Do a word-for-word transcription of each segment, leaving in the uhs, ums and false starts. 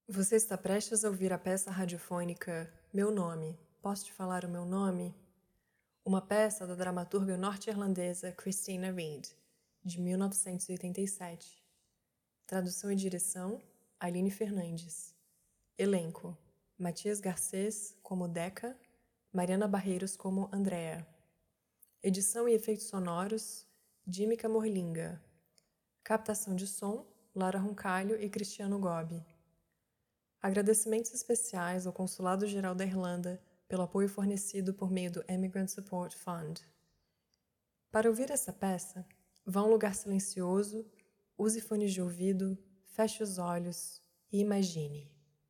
Você está prestes a ouvir a peça radiofônica Meu Nome, Posso Te Falar o Meu Nome? Uma peça da dramaturga norte-irlandesa Christina Reid, de mil novecentos e oitenta e sete. Tradução e direção, Aline Fernandes. Elenco, Matias Garcês como Deca, Mariana Barreiros como Andrea. Edição e efeitos sonoros, Dímica Morlinga. Captação de som, Lara Roncalho e Cristiano Gobi. Agradecimentos especiais ao Consulado-Geral da Irlanda pelo apoio fornecido por meio do Immigrant Support Fund. Para ouvir essa peça, vá a um lugar silencioso, use fones de ouvido, feche os olhos e imagine.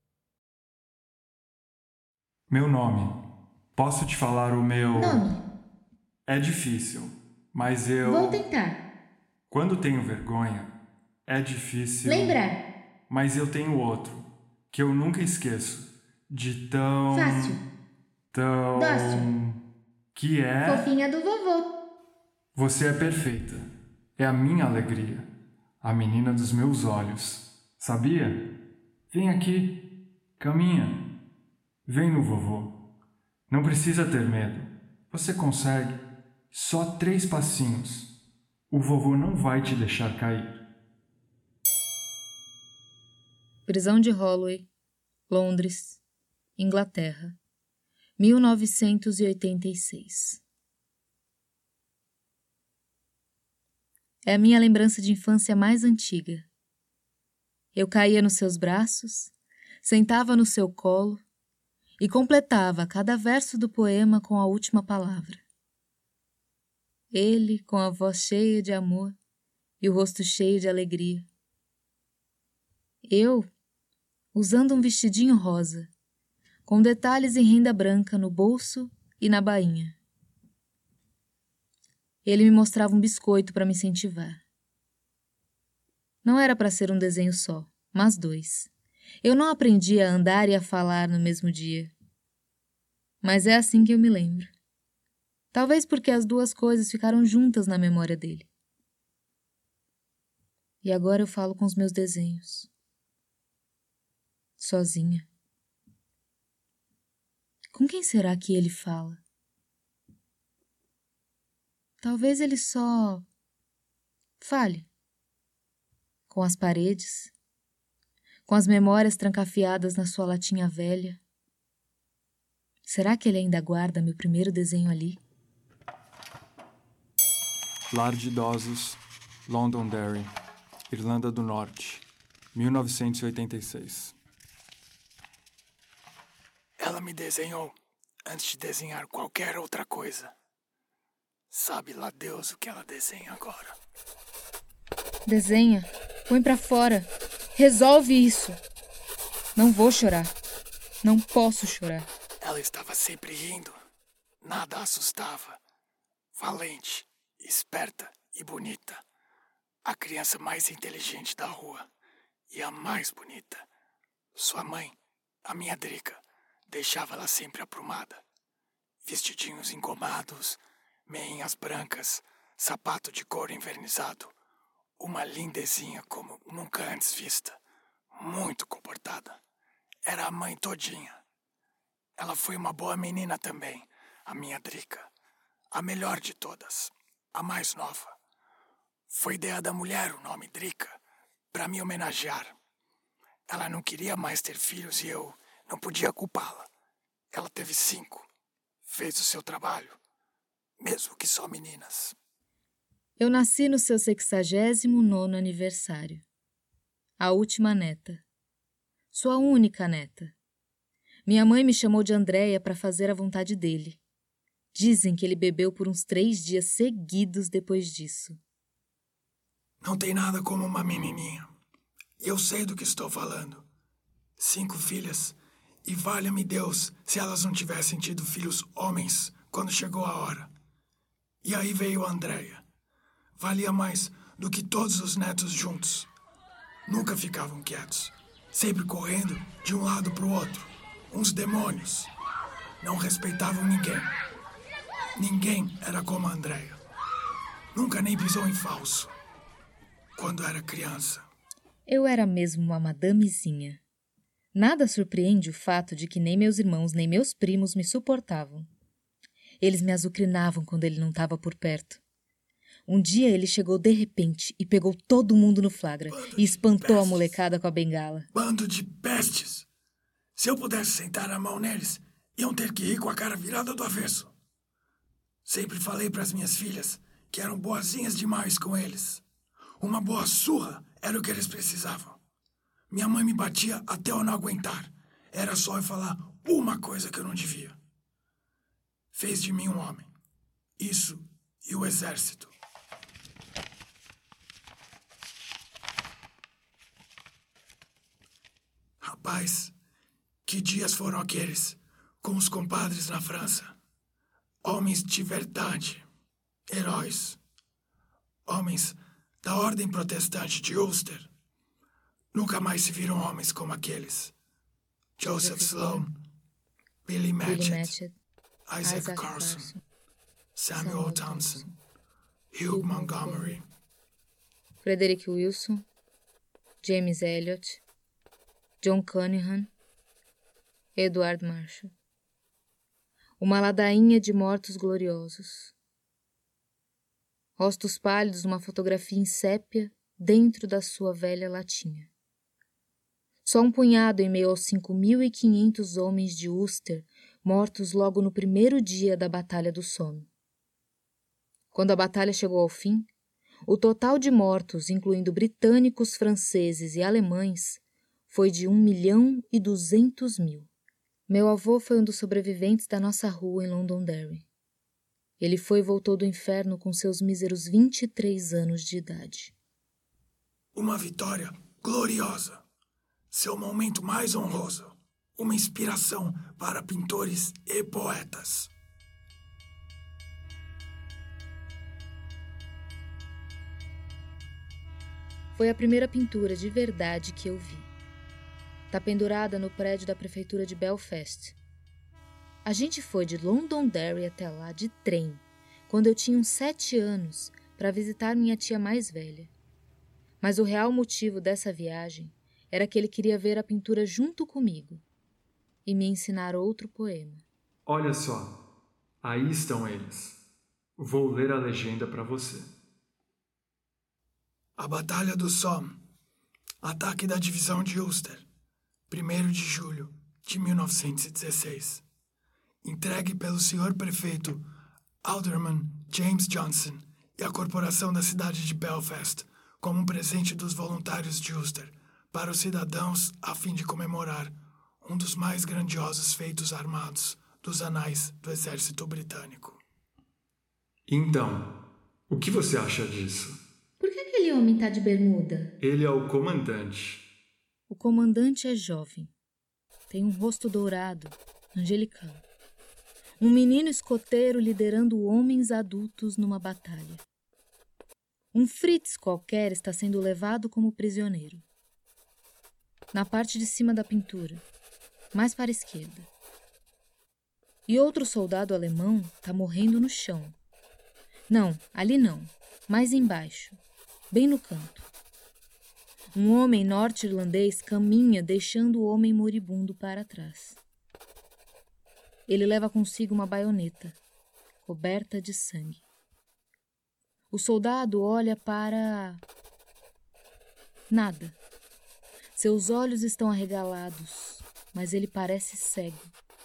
Meu nome. Posso te falar o meu... Nome. É difícil, mas eu... Vou tentar. Quando tenho vergonha, é difícil... Lembrar. Mas eu tenho outro, que eu nunca esqueço, de tão... Fácil. Tão... Dócil. Que é... Fofinha do vovô. Você é perfeita. É a minha alegria. A menina dos meus olhos. Sabia? Vem aqui. Caminha. Vem no vovô. Não precisa ter medo. Você consegue. Só três passinhos. O vovô não vai te deixar cair. Prisão de Holloway, Londres, Inglaterra, mil novecentos e oitenta e seis. É a minha lembrança de infância mais antiga. Eu caía nos seus braços, sentava no seu colo e completava cada verso do poema com a última palavra. Ele, com a voz cheia de amor e o rosto cheio de alegria. Eu, usando um vestidinho rosa, com detalhes em renda branca no bolso e na bainha. Ele me mostrava um biscoito para me incentivar. Não era para ser um desenho só, mas dois. Eu não aprendi a andar e a falar no mesmo dia. Mas é assim que eu me lembro. Talvez porque as duas coisas ficaram juntas na memória dele. E agora eu falo com os meus desenhos. Sozinha. Com quem será que ele fala? Talvez ele só fale. Com as paredes, com as memórias trancafiadas na sua latinha velha. Será que ele ainda guarda meu primeiro desenho ali? Lar de Idosos, Londonderry, Irlanda do Norte, mil novecentos e oitenta e seis. Ela me desenhou antes de desenhar qualquer outra coisa. Sabe lá Deus o que ela desenha agora. Desenha, põe pra fora, resolve isso. Não vou chorar, não posso chorar. Ela estava sempre rindo, nada a assustava. Valente, esperta e bonita. A criança mais inteligente da rua e a mais bonita. Sua mãe, a minha Drica, deixava ela sempre aprumada. Vestidinhos engomados, meinhas brancas, sapato de couro envernizado. Uma lindezinha como nunca antes vista. Muito comportada. Era a mãe todinha. Ela foi uma boa menina também, a minha Drica. A melhor de todas, a mais nova. Foi ideia da mulher o nome Drica, para me homenagear. Ela não queria mais ter filhos e eu não podia culpá-la. Ela teve cinco. Fez o seu trabalho. Mesmo que só meninas. Eu nasci no seu sexagésimo nono aniversário. A última neta. Sua única neta. Minha mãe me chamou de Andréia para fazer a vontade dele. Dizem que ele bebeu por uns três dias seguidos depois disso. Não tem nada como uma menininha. Eu sei do que estou falando. Cinco filhas. E valha-me Deus se elas não tivessem tido filhos homens quando chegou a hora. E aí veio a Andréia. Valia mais do que todos os netos juntos. Nunca ficavam quietos. Sempre correndo de um lado para o outro. Uns demônios. Não respeitavam ninguém. Ninguém era como a Andréia. Nunca nem pisou em falso. Quando era criança. Eu era mesmo uma madamezinha. Nada surpreende o fato de que nem meus irmãos nem meus primos me suportavam. Eles me azucrinavam quando ele não estava por perto. Um dia ele chegou de repente e pegou todo mundo no flagra Bando e espantou a pestes. molecada com a bengala. Bando de pestes! Se eu pudesse sentar a mão neles, iam ter que ir com a cara virada do avesso. Sempre falei para as minhas filhas que eram boazinhas demais com eles. Uma boa surra era o que eles precisavam. Minha mãe me batia até eu não aguentar. Era só eu falar uma coisa que eu não devia. Fez de mim um homem. Isso e o exército. Rapaz, que dias foram aqueles com os compadres na França? Homens de verdade, heróis. Homens da ordem protestante de Ulster. Nunca mais se viram homens como aqueles. Joseph Sloan, Billy Matchett, Billy Matchett, Isaac, Isaac Carson, Carson, Samuel Samuel Thompson, Thompson, Hugh Hugh Montgomery. Frederick Wilson, James Elliot, John Cunningham, Edward Marshall. Uma ladainha de mortos gloriosos. Rostos pálidos numa fotografia em sépia dentro da sua velha latinha. Só um punhado em meio aos cinco mil e quinhentos homens de Ulster mortos logo no primeiro dia da Batalha do Somme. Quando a batalha chegou ao fim, o total de mortos, incluindo britânicos, franceses e alemães, foi de um milhão e duzentos mil. Meu avô foi um dos sobreviventes da nossa rua em Londonderry. Ele foi e voltou do inferno com seus míseros vinte e três anos de idade. Uma vitória gloriosa. Seu momento mais honroso. Uma inspiração para pintores e poetas. Foi a primeira pintura de verdade que eu vi. Está pendurada no prédio da prefeitura de Belfast. A gente foi de Londonderry até lá de trem, quando eu tinha uns sete anos, para visitar minha tia mais velha. Mas o real motivo dessa viagem era que ele queria ver a pintura junto comigo e me ensinar outro poema. Olha só, aí estão eles. Vou ler a legenda para você. A Batalha do Somme. Ataque da divisão de Ulster. primeiro de julho de mil novecentos e dezesseis. Entregue pelo senhor prefeito Alderman James Johnson e a corporação da cidade de Belfast como um presente dos voluntários de Ulster para os cidadãos a fim de comemorar um dos mais grandiosos feitos armados dos anais do exército britânico. Então, o que você acha disso? Por que aquele homem tá de bermuda? Ele é o comandante. O comandante é jovem. Tem um rosto dourado, angelical. Um menino escoteiro liderando homens adultos numa batalha. Um Fritz qualquer está sendo levado como prisioneiro. Na parte de cima da pintura, mais para a esquerda. E outro soldado alemão está morrendo no chão. Não, ali não, mais embaixo, bem no canto. Um homem norte-irlandês caminha deixando o homem moribundo para trás. Ele leva consigo uma baioneta, coberta de sangue. O soldado olha para... nada. Seus olhos estão arregalados, mas ele parece cego.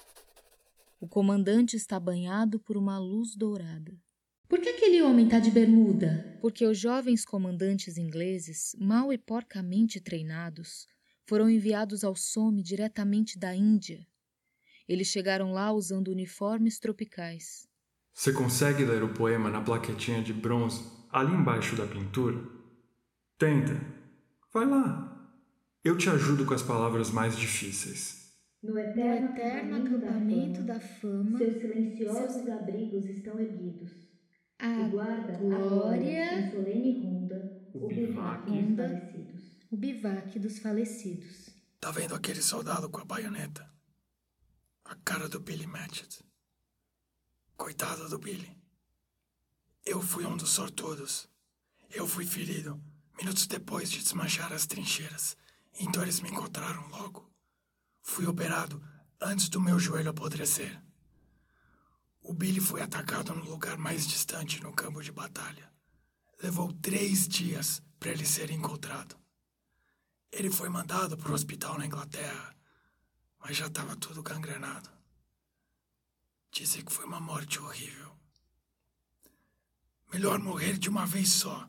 O comandante está banhado por uma luz dourada. Por que aquele homem tá de bermuda? Porque os jovens comandantes ingleses, mal e porcamente treinados, foram enviados ao Somme diretamente da Índia. Eles chegaram lá usando uniformes tropicais. Você consegue ler o poema na plaquetinha de bronze, ali embaixo da pintura? Tenta. Vai lá. Eu te ajudo com as palavras mais difíceis. No eterno, no eterno acampamento da fama, seus silenciosos seus... abrigos estão erguidos. A e guarda glória, a glória em solene ronda, o, o bivac dos falecidos. O bivac dos falecidos. Tá vendo aquele soldado com a baioneta? A cara do Billy Matchett. Coitado do Billy. Eu fui um dos sortudos. Eu fui ferido minutos depois de desmanchar as trincheiras. Então eles me encontraram logo. Fui operado antes do meu joelho apodrecer. O Billy foi atacado no lugar mais distante no campo de batalha. Levou três dias para ele ser encontrado. Ele foi mandado para o hospital na Inglaterra, mas já estava tudo gangrenado. Dizem que foi uma morte horrível. Melhor morrer de uma vez só.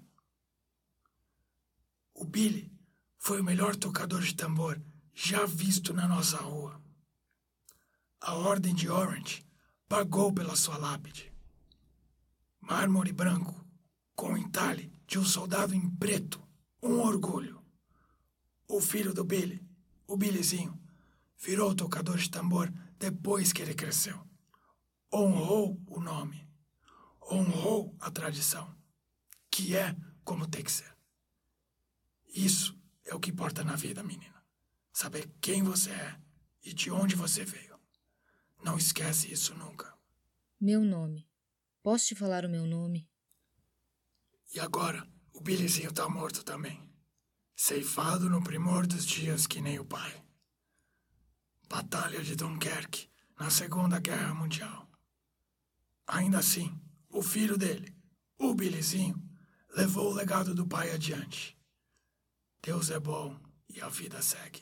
O Billy foi o melhor tocador de tambor já visto na nossa rua. A Ordem de Orange pagou pela sua lápide. Mármore branco, com entalhe de um soldado em preto, um orgulho. O filho do Billy, o Billyzinho, virou tocador de tambor depois que ele cresceu. Honrou o nome, honrou a tradição, que é como tem que ser. Isso é o que importa na vida, menina. Saber quem você é e de onde você veio. Não esquece isso nunca. Meu nome. Posso te falar o meu nome? E agora, o Billyzinho tá morto também. Ceifado no primor dos dias que nem o pai. Batalha de Dunkerque, na Segunda Guerra Mundial. Ainda assim, o filho dele, o Billyzinho, levou o legado do pai adiante. Deus é bom e a vida segue.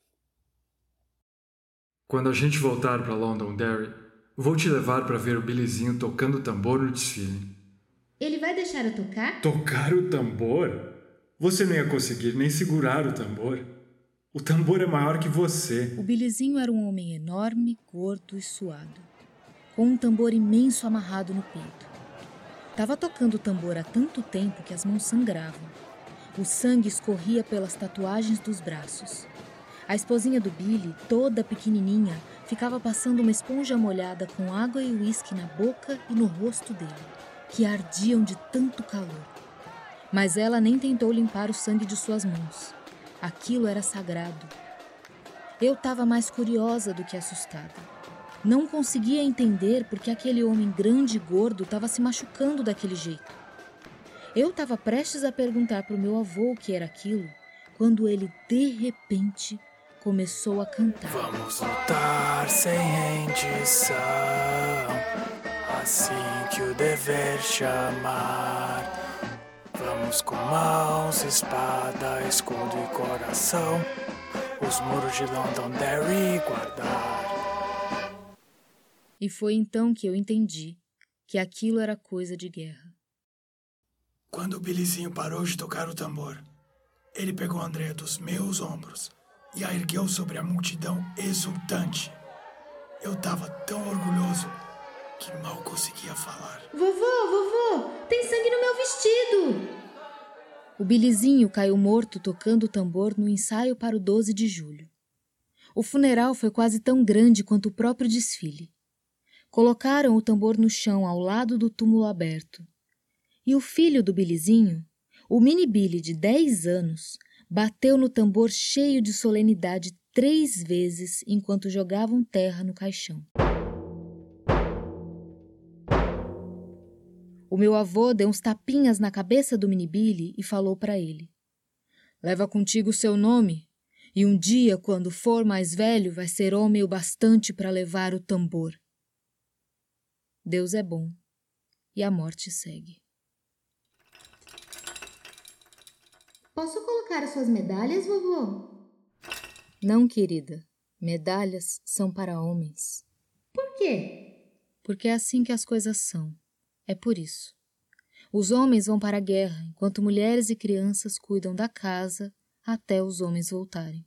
Quando a gente voltar para Londonderry, vou te levar para ver o Billyzinho tocando tambor no desfile. Ele vai deixar eu tocar? Tocar o tambor? Você não ia conseguir nem segurar o tambor. O tambor é maior que você. O Billyzinho era um homem enorme, gordo e suado, com um tambor imenso amarrado no peito. Estava tocando o tambor há tanto tempo que as mãos sangravam. O sangue escorria pelas tatuagens dos braços. A esposinha do Billy, toda pequenininha, ficava passando uma esponja molhada com água e uísque na boca e no rosto dele, que ardiam de tanto calor. Mas ela nem tentou limpar o sangue de suas mãos. Aquilo era sagrado. Eu estava mais curiosa do que assustada. Não conseguia entender por que aquele homem grande e gordo estava se machucando daquele jeito. Eu estava prestes a perguntar para o meu avô o que era aquilo, quando ele, de repente, começou a cantar. Vamos lutar sem rendição, assim que o dever chamar. Vamos com mãos, espada, escudo e coração, os muros de Londonderry guardar. E foi então que eu entendi que aquilo era coisa de guerra. Quando o Billyzinho parou de tocar o tambor, ele pegou a Andrea dos meus ombros e a ergueu sobre a multidão exultante. Eu estava tão orgulhoso que mal conseguia falar. Vovô, vovô, tem sangue no meu vestido! O Billyzinho caiu morto tocando o tambor no ensaio para o doze de julho. O funeral foi quase tão grande quanto o próprio desfile. Colocaram o tambor no chão ao lado do túmulo aberto. E o filho do Billyzinho, o mini Billy de dez anos, bateu no tambor cheio de solenidade três vezes enquanto jogavam terra no caixão. O meu avô deu uns tapinhas na cabeça do mini Billy e falou para ele: leva contigo o seu nome, e um dia, quando for mais velho, vai ser homem o bastante para levar o tambor. Deus é bom, e a morte segue. Posso colocar as suas medalhas, vovô? Não, querida. Medalhas são para homens. Por quê? Porque é assim que as coisas são. É por isso. Os homens vão para a guerra, enquanto mulheres e crianças cuidam da casa até os homens voltarem.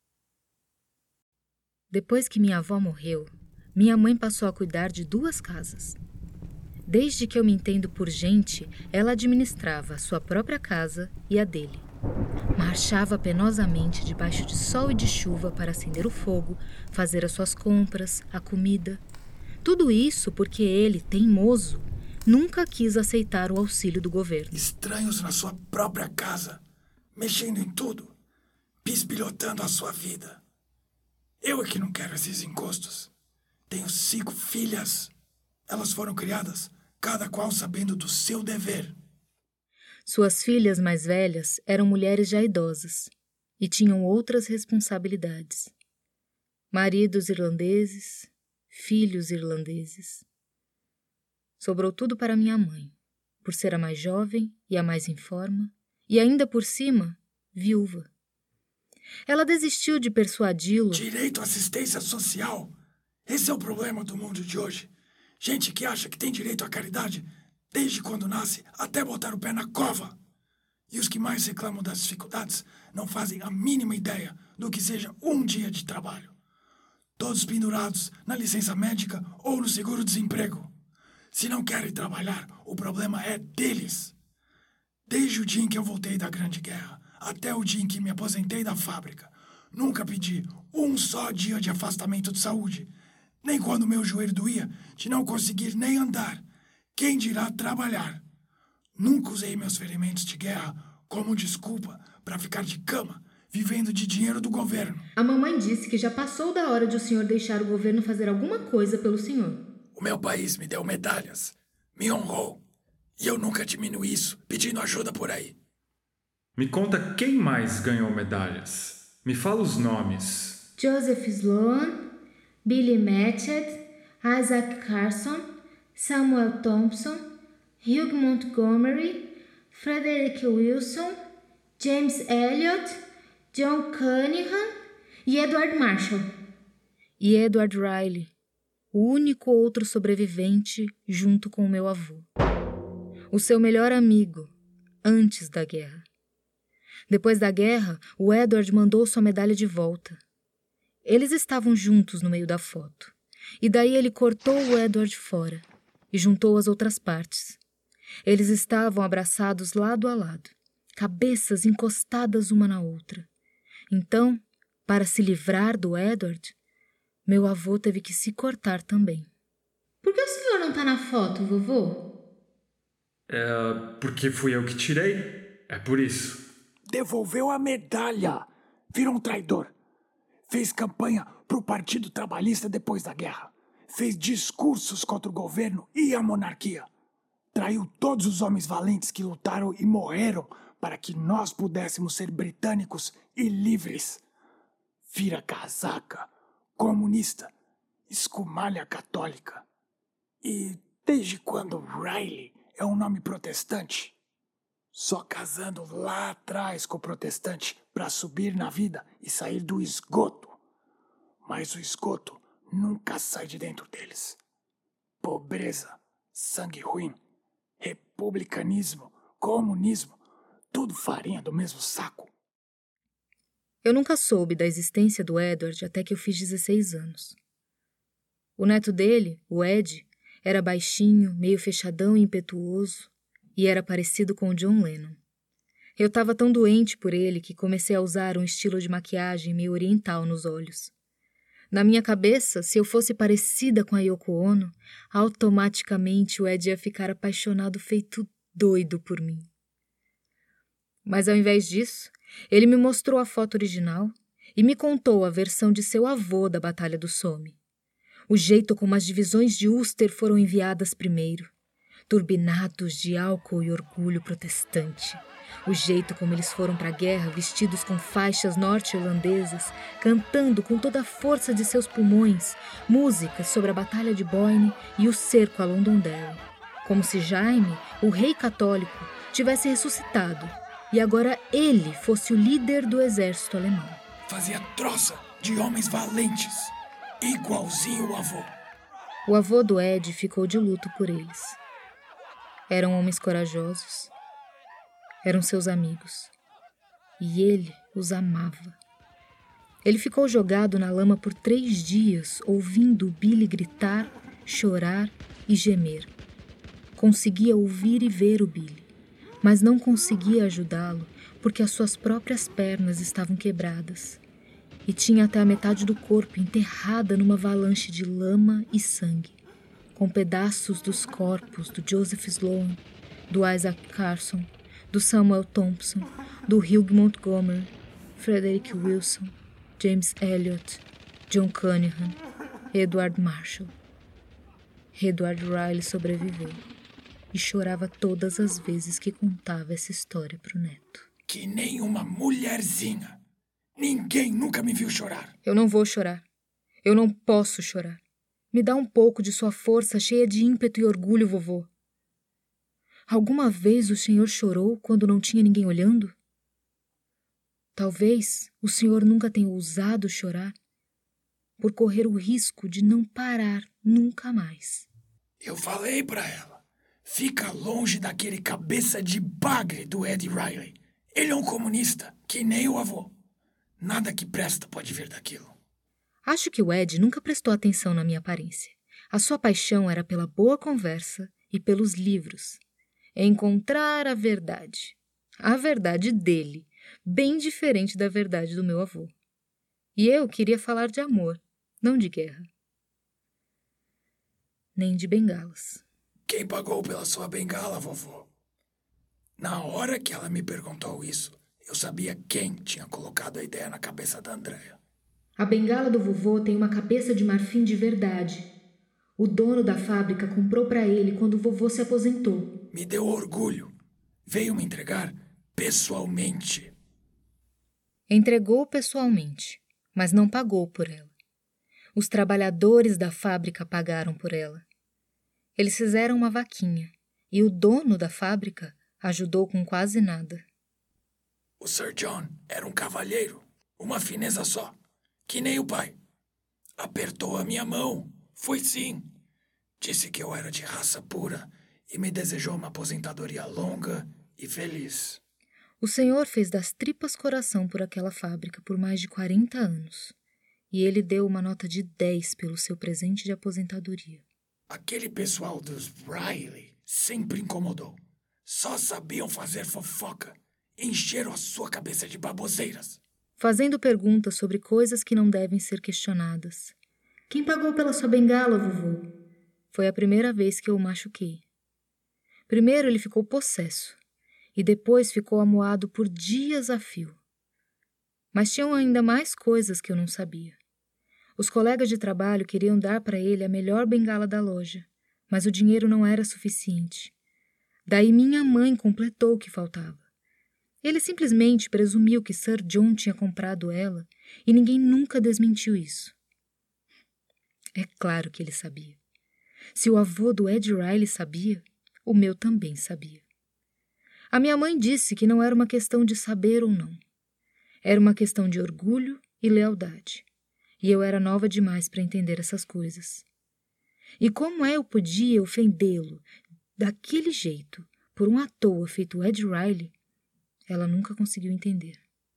Depois que minha avó morreu, minha mãe passou a cuidar de duas casas. Desde que eu me entendo por gente, ela administrava a sua própria casa e a dele. Marchava penosamente debaixo de sol e de chuva para acender o fogo, fazer as suas compras, a comida. Tudo isso porque ele, teimoso, nunca quis aceitar o auxílio do governo. Estranhos na sua própria casa, mexendo em tudo, bisbilhotando a sua vida. Eu é que não quero esses encostos. Tenho cinco filhas. Elas foram criadas, cada qual sabendo do seu dever. Suas filhas mais velhas eram mulheres já idosas e tinham outras responsabilidades. Maridos irlandeses, filhos irlandeses. Sobrou tudo para minha mãe, por ser a mais jovem e a mais em forma, e ainda por cima, viúva. Ela desistiu de persuadi-lo. Direito à assistência social? Esse é o problema do mundo de hoje. Gente que acha que tem direito à caridade desde quando nasce até botar o pé na cova. E os que mais reclamam das dificuldades não fazem a mínima ideia do que seja um dia de trabalho. Todos pendurados na licença médica ou no seguro-desemprego. Se não querem trabalhar, o problema é deles. Desde o dia em que eu voltei da Grande Guerra até o dia em que me aposentei da fábrica, nunca pedi um só dia de afastamento de saúde. Nem quando meu joelho doía de não conseguir nem andar. Quem dirá trabalhar? Nunca usei meus ferimentos de guerra como desculpa para ficar de cama, vivendo de dinheiro do governo. A mamãe disse que já passou da hora de o senhor deixar o governo fazer alguma coisa pelo senhor. O meu país me deu medalhas, me honrou, e eu nunca diminuí isso, pedindo ajuda por aí. Me conta quem mais ganhou medalhas. Me fala os nomes. Joseph Sloan, Billy Matchett, Isaac Carson, Samuel Thompson, Hugh Montgomery, Frederick Wilson, James Elliot, John Cunningham e Edward Marshall. E Edward Riley, o único outro sobrevivente junto com o meu avô. O seu melhor amigo, antes da guerra. Depois da guerra, o Edward mandou sua medalha de volta. Eles estavam juntos no meio da foto. E daí ele cortou o Edward fora e juntou as outras partes. Eles estavam abraçados lado a lado, cabeças encostadas uma na outra. Então, para se livrar do Edward, meu avô teve que se cortar também. Por que o senhor não está na foto, vovô? É porque fui eu que tirei. É por isso. Devolveu a medalha. Virou um traidor. Fez campanha pro Partido Trabalhista depois da guerra. Fez discursos contra o governo e a monarquia. Traiu todos os homens valentes que lutaram e morreram para que nós pudéssemos ser britânicos e livres. Vira casaca, comunista, escumalha católica. E desde quando Riley é um nome protestante? Só casando lá atrás com o protestante para subir na vida e sair do esgoto. Mas o esgoto nunca sai de dentro deles. Pobreza, sangue ruim, republicanismo, comunismo, tudo farinha do mesmo saco. Eu nunca soube da existência do Edward até que eu fiz dezesseis anos. O neto dele, o Ed, era baixinho, meio fechadão e impetuoso, e era parecido com o John Lennon. Eu estava tão doente por ele que comecei a usar um estilo de maquiagem meio oriental nos olhos. Na minha cabeça, se eu fosse parecida com a Yoko Ono, automaticamente o Ed ia ficar apaixonado feito doido por mim. Mas ao invés disso, ele me mostrou a foto original e me contou a versão de seu avô da Batalha do Somme. O jeito como as divisões de Ulster foram enviadas primeiro, turbinados de álcool e orgulho protestante. O jeito como eles foram para a guerra vestidos com faixas norte-irlandesas, cantando com toda a força de seus pulmões músicas sobre a Batalha de Boyne e o cerco a Londonderry. Como se Jaime, o rei católico, tivesse ressuscitado e agora ele fosse o líder do exército alemão. Fazia troça de homens valentes, igualzinho o avô. O avô do Ed ficou de luto por eles. Eram homens corajosos. Eram seus amigos. E ele os amava. Ele ficou jogado na lama por três dias, ouvindo o Billy gritar, chorar e gemer. Conseguia ouvir e ver o Billy, mas não conseguia ajudá-lo porque as suas próprias pernas estavam quebradas e tinha até a metade do corpo enterrada numa avalanche de lama e sangue, com pedaços dos corpos do Joseph Sloan, do Isaac Carson, do Samuel Thompson, do Hugh Montgomery, Frederick Wilson, James Elliot, John Cunningham, Edward Marshall. Edward Riley sobreviveu e chorava todas as vezes que contava essa história pro neto. Que nem uma mulherzinha. Ninguém nunca me viu chorar. Eu não vou chorar. Eu não posso chorar. Me dá um pouco de sua força cheia de ímpeto e orgulho, vovô. Alguma vez o senhor chorou quando não tinha ninguém olhando? Talvez o senhor nunca tenha ousado chorar por correr o risco de não parar nunca mais. Eu falei pra ela, fica longe daquele cabeça de bagre do Ed Riley. Ele é um comunista, que nem o avô. Nada que presta pode vir daquilo. Acho que o Ed nunca prestou atenção na minha aparência. A sua paixão era pela boa conversa e pelos livros. Encontrar a verdade. A verdade dele, bem diferente da verdade do meu avô. E eu queria falar de amor, não de guerra. Nem de bengalas. Quem pagou pela sua bengala, vovô? Na hora que ela me perguntou isso, eu sabia quem tinha colocado a ideia na cabeça da Andrea. A bengala do vovô tem uma cabeça de marfim de verdade. O dono da fábrica comprou para ele quando o vovô se aposentou. Me deu orgulho. Veio me entregar pessoalmente. Entregou pessoalmente, mas não pagou por ela. Os trabalhadores da fábrica pagaram por ela. Eles fizeram uma vaquinha e o dono da fábrica ajudou com quase nada. O Sir John era um cavalheiro, uma fineza só, que nem o pai. Apertou a minha mão, foi sim. Disse que eu era de raça pura e me desejou uma aposentadoria longa e feliz. O senhor fez das tripas coração por aquela fábrica por mais de quarenta anos. E ele deu uma nota de dez pelo seu presente de aposentadoria. Aquele pessoal dos Riley sempre incomodou. Só sabiam fazer fofoca. Encheram a sua cabeça de baboseiras. Fazendo perguntas sobre coisas que não devem ser questionadas. Quem pagou pela sua bengala, vovô? Foi a primeira vez que eu o machuquei. Primeiro ele ficou possesso. E depois ficou amuado por dias a fio. Mas tinham ainda mais coisas que eu não sabia. Os colegas de trabalho queriam dar para ele a melhor bengala da loja, mas o dinheiro não era suficiente. Daí minha mãe completou o que faltava. Ele simplesmente presumiu que Sir John tinha comprado ela e ninguém nunca desmentiu isso. É claro que ele sabia. Se o avô do Ed Riley sabia, o meu também sabia. A minha mãe disse que não era uma questão de saber ou não. Era uma questão de orgulho e lealdade. E eu era nova demais para entender essas coisas. E como eu podia ofendê-lo daquele jeito, por um à toa feito Ed Riley, ela nunca conseguiu entender.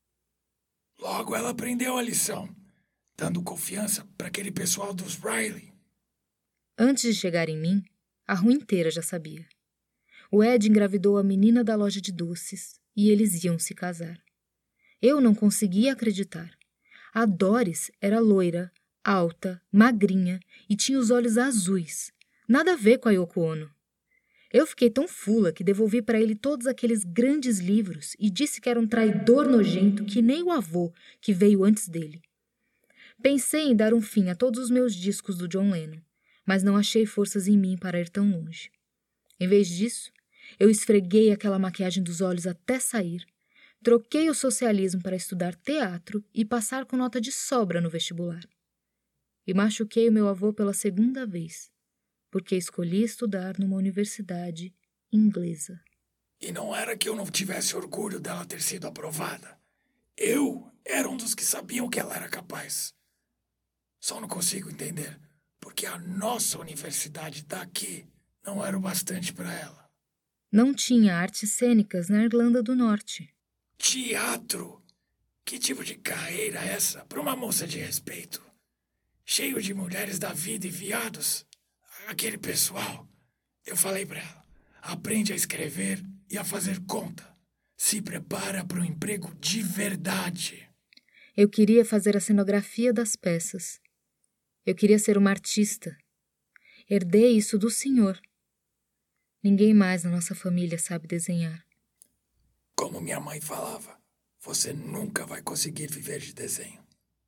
Logo ela aprendeu a lição, dando confiança para aquele pessoal dos Riley. Antes de chegar em mim, a rua inteira já sabia. O Ed engravidou a menina da loja de doces e eles iam se casar. Eu não conseguia acreditar. A Doris era loira, alta, magrinha e tinha os olhos azuis. Nada a ver com a Yoko Ono. Eu fiquei tão fula que devolvi para ele todos aqueles grandes livros e disse que era um traidor nojento que nem o avô que veio antes dele. Pensei em dar um fim a todos os meus discos do John Lennon, mas não achei forças em mim para ir tão longe. Em vez disso, eu esfreguei aquela maquiagem dos olhos até sair, troquei o socialismo para estudar teatro e passar com nota de sobra no vestibular. E machuquei o meu avô pela segunda vez, porque escolhi estudar numa universidade inglesa. E não era que eu não tivesse orgulho dela ter sido aprovada. Eu era um dos que sabiam que ela era capaz. Só não consigo entender porque a nossa universidade daqui não era o bastante para ela. Não tinha artes cênicas na Irlanda do Norte. Teatro? Que tipo de carreira é essa para uma moça de respeito? Cheio de mulheres da vida e viados? Aquele pessoal. Eu falei para ela, aprende a escrever e a fazer conta. Se prepara para um emprego de verdade. Eu queria fazer a cenografia das peças. Eu queria ser uma artista. Herdei isso do senhor. Ninguém mais na nossa família sabe desenhar. Como minha mãe falava, você nunca vai conseguir viver de desenho.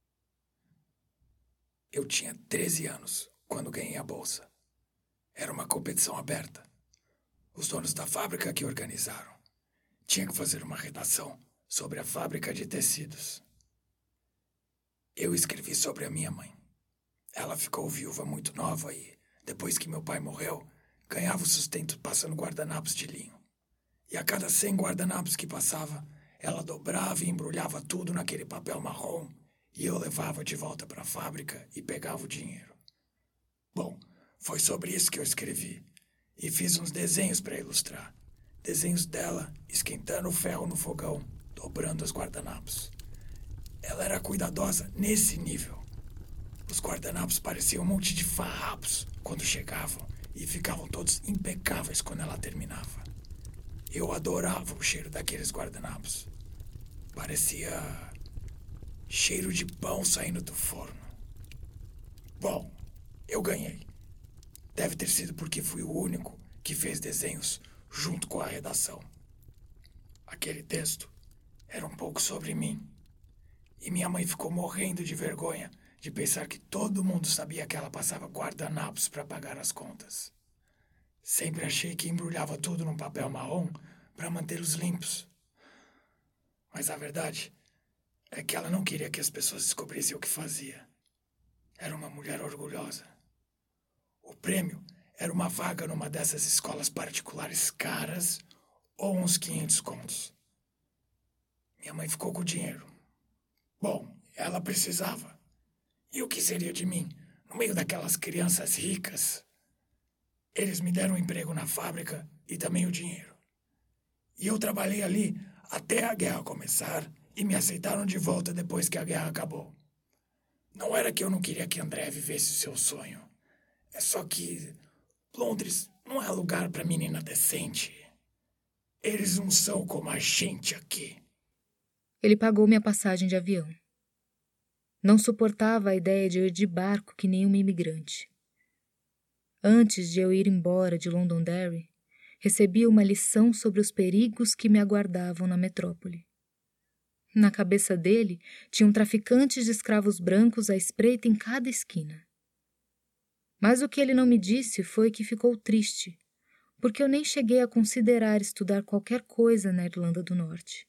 Eu tinha treze anos quando ganhei a bolsa. Era uma competição aberta. Os donos da fábrica que organizaram. Tinha que fazer uma redação sobre a fábrica de tecidos. Eu escrevi sobre a minha mãe. Ela ficou viúva muito nova e, depois que meu pai morreu, ganhava o sustento passando guardanapos de linho. E a cada cem guardanapos que passava, ela dobrava e embrulhava tudo naquele papel marrom e eu levava de volta para a fábrica e pegava o dinheiro. Bom, foi sobre isso que eu escrevi e fiz uns desenhos para ilustrar. Desenhos dela esquentando o ferro no fogão, dobrando os guardanapos. Ela era cuidadosa nesse nível. Os guardanapos pareciam um monte de farrapos quando chegavam e ficavam todos impecáveis quando ela terminava. Eu adorava o cheiro daqueles guardanapos. Parecia cheiro de pão saindo do forno. Bom, eu ganhei. Deve ter sido porque fui o único que fez desenhos junto com a redação. Aquele texto era um pouco sobre mim. E minha mãe ficou morrendo de vergonha de pensar que todo mundo sabia que ela passava guardanapos para pagar as contas. Sempre achei que embrulhava tudo num papel marrom para mantê-los limpos. Mas a verdade é que ela não queria que as pessoas descobrissem o que fazia. Era uma mulher orgulhosa. O prêmio era uma vaga numa dessas escolas particulares caras ou uns quinhentos contos. Minha mãe ficou com o dinheiro. Bom, ela precisava. E o que seria de mim, no meio daquelas crianças ricas? Eles me deram um emprego na fábrica e também o dinheiro. E eu trabalhei ali até a guerra começar e me aceitaram de volta depois que a guerra acabou. Não era que eu não queria que André vivesse o seu sonho. É só que Londres não é lugar para menina decente. Eles não são como a gente aqui. Ele pagou minha passagem de avião. Não suportava a ideia de ir de barco que nem uma imigrante. Antes de eu ir embora de Londonderry, recebi uma lição sobre os perigos que me aguardavam na metrópole. Na cabeça dele, tinham traficantes de escravos brancos à espreita em cada esquina. Mas o que ele não me disse foi que ficou triste, porque eu nem cheguei a considerar estudar qualquer coisa na Irlanda do Norte.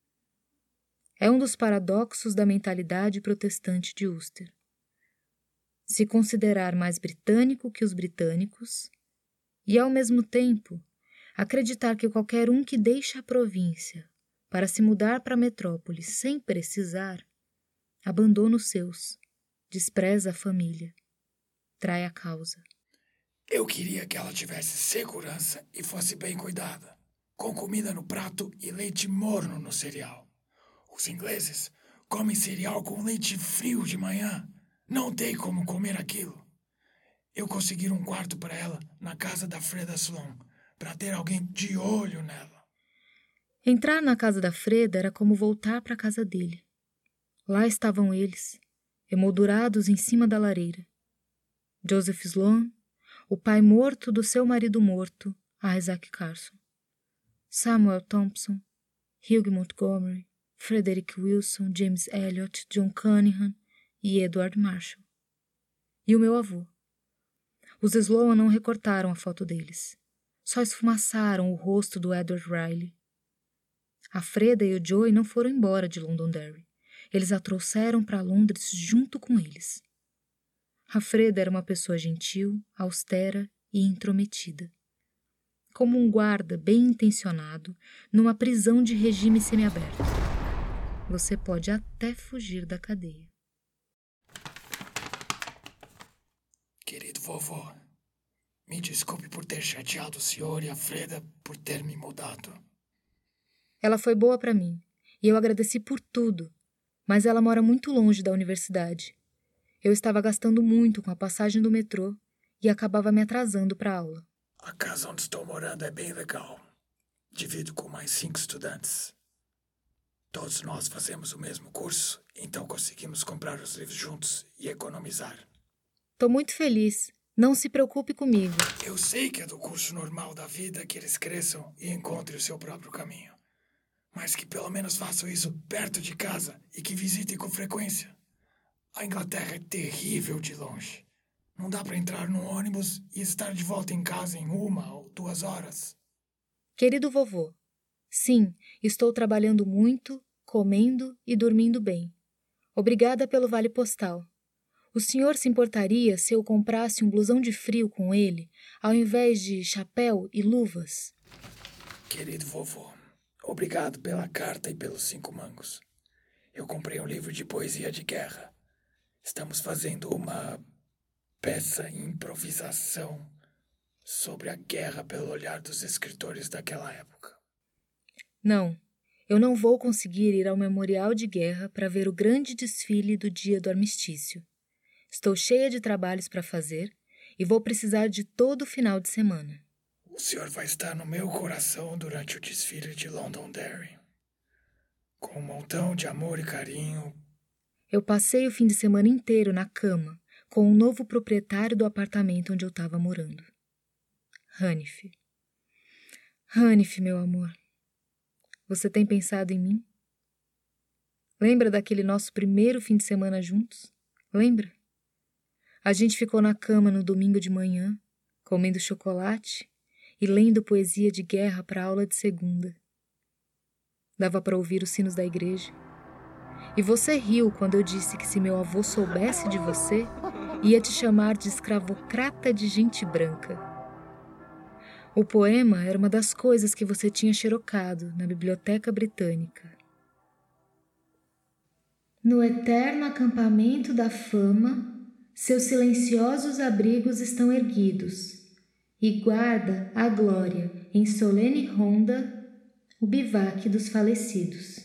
É um dos paradoxos da mentalidade protestante de Ulster. Se considerar mais britânico que os britânicos e, ao mesmo tempo, acreditar que qualquer um que deixa a província para se mudar para a metrópole sem precisar, abandona os seus, despreza a família, trai a causa. Eu queria que ela tivesse segurança e fosse bem cuidada, com comida no prato e leite morno no cereal. Os ingleses comem cereal com leite frio de manhã. Não tem como comer aquilo. Eu consegui um quarto para ela na casa da Freda Sloan, para ter alguém de olho nela. Entrar na casa da Freda era como voltar para a casa dele. Lá estavam eles, emoldurados em cima da lareira. Joseph Sloan, o pai morto do seu marido morto, Isaac Carson. Samuel Thompson, Hugh Montgomery, Frederick Wilson, James Eliot, John Cunningham e Edward Marshall. E o meu avô. Os Sloan não recortaram a foto deles. Só esfumaçaram o rosto do Edward Riley. A Freda e o Joey não foram embora de Londonderry. Eles a trouxeram para Londres junto com eles. A Freda era uma pessoa gentil, austera e intrometida. Como um guarda bem intencionado numa prisão de regime semiaberto. Você pode até fugir da cadeia. Querido vovô, me desculpe por ter chateado o senhor e a Freda por ter me mudado. Ela foi boa para mim, e eu agradeci por tudo, mas ela mora muito longe da universidade. Eu estava gastando muito com a passagem do metrô e acabava me atrasando para a aula. A casa onde estou morando é bem legal. Divido com mais cinco estudantes. Todos nós fazemos o mesmo curso, então conseguimos comprar os livros juntos e economizar. Tô muito feliz. Não se preocupe comigo. Eu sei que é do curso normal da vida que eles cresçam e encontrem o seu próprio caminho. Mas que pelo menos façam isso perto de casa e que visitem com frequência. A Inglaterra é terrível de longe. Não dá para entrar num ônibus e estar de volta em casa em uma ou duas horas. Querido vovô, sim, estou trabalhando muito, comendo e dormindo bem. Obrigada pelo vale postal. O senhor se importaria se eu comprasse um blusão de frio com ele, ao invés de chapéu e luvas? Querido vovô, obrigado pela carta e pelos cinco mangos. Eu comprei um livro de poesia de guerra. Estamos fazendo uma peça em improvisação sobre a guerra pelo olhar dos escritores daquela época. Não, eu não vou conseguir ir ao memorial de guerra para ver o grande desfile do dia do armistício. Estou cheia de trabalhos para fazer e vou precisar de todo o final de semana. O senhor vai estar no meu coração durante o desfile de Londonderry. Com um montão de amor e carinho. Eu passei o fim de semana inteiro na cama com o novo proprietário do apartamento onde eu estava morando. Hanif. Hanif, meu amor. Você tem pensado em mim? Lembra daquele nosso primeiro fim de semana juntos? Lembra? A gente ficou na cama no domingo de manhã, comendo chocolate e lendo poesia de guerra para a aula de segunda. Dava para ouvir os sinos da igreja. E você riu quando eu disse que se meu avô soubesse de você, ia te chamar de escravocrata de gente branca. O poema era uma das coisas que você tinha xerocado na Biblioteca Britânica. No eterno acampamento da fama, seus silenciosos abrigos estão erguidos, e guarda a glória em solene ronda o bivaque dos falecidos.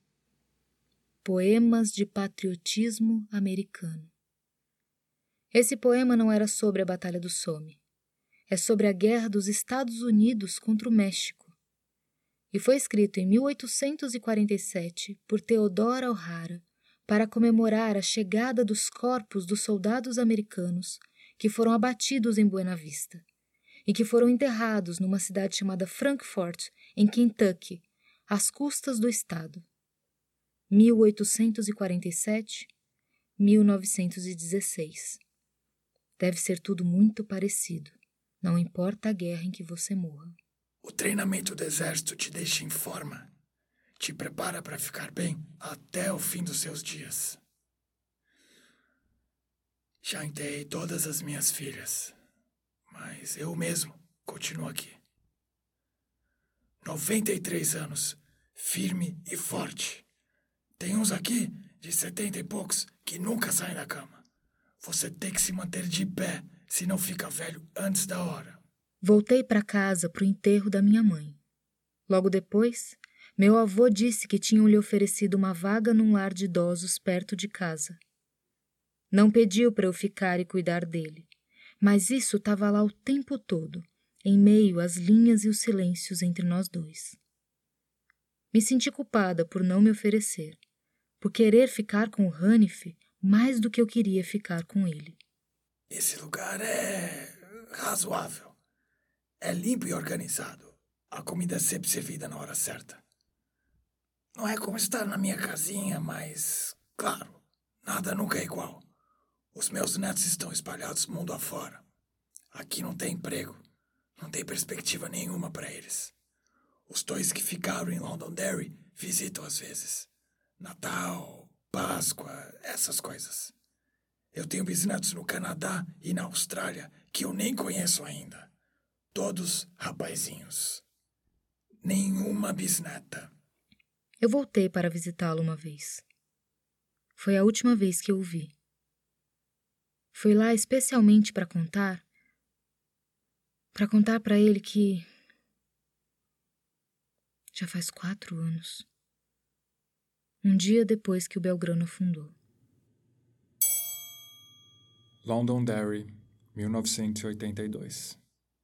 Poemas de patriotismo americano. Esse poema não era sobre a Batalha do Somme. É sobre a guerra dos Estados Unidos contra o México. E foi escrito em mil oitocentos e quarenta e sete por Theodore O'Hara para comemorar a chegada dos corpos dos soldados americanos que foram abatidos em Buena Vista e que foram enterrados numa cidade chamada Frankfort, em Kentucky, às custas do estado. mil oitocentos e quarenta e sete, mil novecentos e dezesseis. Deve ser tudo muito parecido. Não importa a guerra em que você morra. O treinamento do exército te deixa em forma. Te prepara para ficar bem até o fim dos seus dias. Já enterrei todas as minhas filhas, mas eu mesmo continuo aqui. noventa e três anos, firme e forte. Tem uns aqui de setenta e poucos que nunca saem da cama. Você tem que se manter de pé, senão fica velho antes da hora. Voltei para casa para o enterro da minha mãe. Logo depois, meu avô disse que tinham lhe oferecido uma vaga num lar de idosos perto de casa. Não pediu para eu ficar e cuidar dele, mas isso estava lá o tempo todo, em meio às linhas e os silêncios entre nós dois. Me senti culpada por não me oferecer, por querer ficar com o Hanif mais do que eu queria ficar com ele. Esse lugar é razoável. É limpo e organizado. A comida é sempre servida na hora certa. Não é como estar na minha casinha, mas, claro, nada nunca é igual. Os meus netos estão espalhados mundo afora. Aqui não tem emprego, não tem perspectiva nenhuma para eles. Os dois que ficaram em Londonderry visitam às vezes. Natal, Páscoa, essas coisas. Eu tenho bisnetos no Canadá e na Austrália que eu nem conheço ainda. Todos rapazinhos. Nenhuma bisneta. Eu voltei para visitá-lo uma vez. Foi a última vez que eu o vi. Fui lá especialmente para contar, para contar para ele que já faz quatro anos. Um dia depois que o Belgrano afundou. Londonderry, mil novecentos e oitenta e dois.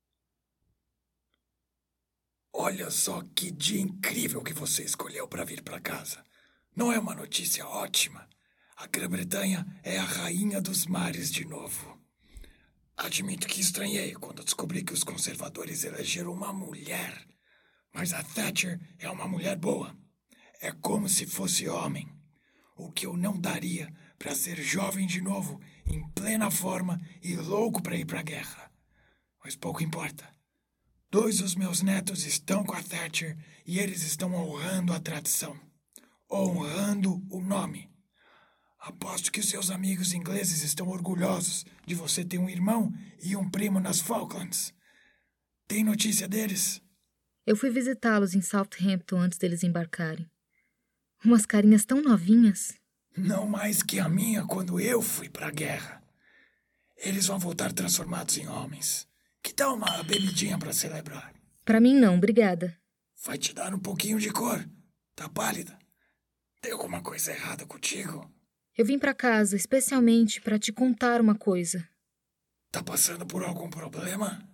Olha só que dia incrível que você escolheu para vir para casa. Não é uma notícia ótima? A Grã-Bretanha é a rainha dos mares de novo. Admito que estranhei quando descobri que os conservadores elegeram uma mulher. Mas a Thatcher é uma mulher boa. É como se fosse homem. O que eu não daria para ser jovem de novo, em plena forma e louco para ir para a guerra. Mas pouco importa. Dois dos meus netos estão com a Thatcher e eles estão honrando a tradição. Honrando o nome. Aposto que os seus amigos ingleses estão orgulhosos de você ter um irmão e um primo nas Falklands. Tem notícia deles? Eu fui visitá-los em Southampton antes deles embarcarem. Umas carinhas tão novinhas. Não mais que a minha quando eu fui pra guerra. Eles vão voltar transformados em homens. Que tal uma bebidinha pra celebrar? Pra mim não, obrigada. Vai te dar um pouquinho de cor. Tá pálida. Tem alguma coisa errada contigo? Eu vim pra casa especialmente pra te contar uma coisa. Tá passando por algum problema?